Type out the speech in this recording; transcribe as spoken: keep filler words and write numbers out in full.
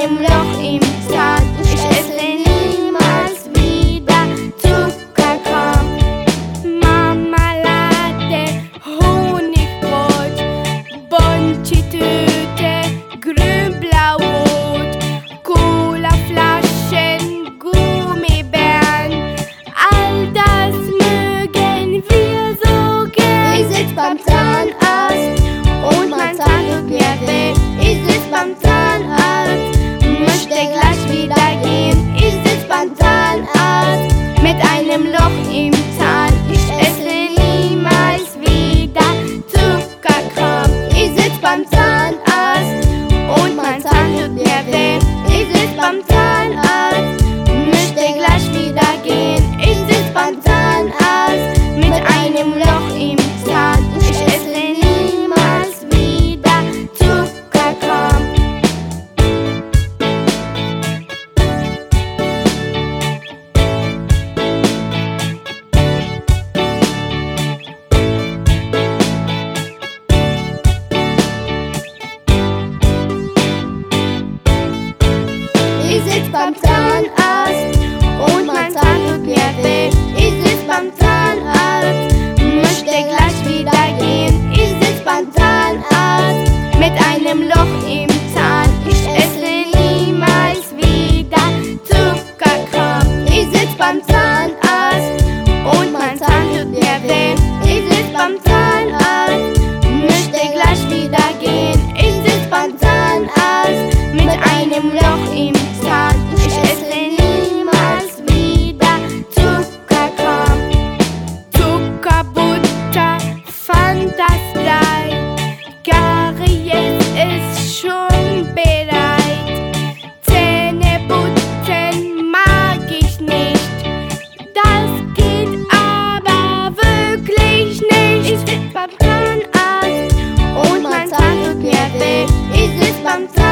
einem Loch im Zahn. Ich esse niemals wieder Zuckerkram. Marmelade, Honigbrot, Bounty-Tüte, grün-blau-rot, Colaflaschen, Gummibären, all das mögen wir so gern. Ich sitz beim Zahnarzt und mein Zahn tut mir weh. Ich sitz beim Zahnarzt, möchte gleich wieder gehen. Ich sitz beim Zahnarzt Mit einem Loch im Zahn. Ich esse niemals wieder Zuckerkram. Ich sitz beim Zahnarzt Und mein Zahn tut mir weh. Ich sitz beim Zahnarzt, Möchte gleich wieder gehen. ich sitz beim Zahnarzt Mit einem Loch im Zahn. Ich esse niemals wieder Zuckerkram. Ich sitz beim Zahnarzt und mein Zahn tut mir weh. Ich sitz beim Zahnarzt, Möchte gleich wieder gehen. ich sitz beim Zahnarzt Mit einem Loch im Zahn. Ich esse niemals wieder Zuckerkram. Ich sitz beim Zahnarzt Und mein Zahn tut mir weh. ich sitz beim Zahnarzt Möchte gleich wieder gehen. ich sitz beim Zahnarzt Mit einem Loch im Zahn. Ich esse niemals wieder Zuckerkram. Zucker, Butter, Fantasblei. Karies ist schon bereit. Zähne putzen mag ich nicht. Das geht aber wirklich nicht. Ich sitz beim Zahnarzt und mein Zahn tut mir weh. Ich sitz beim Zahnarzt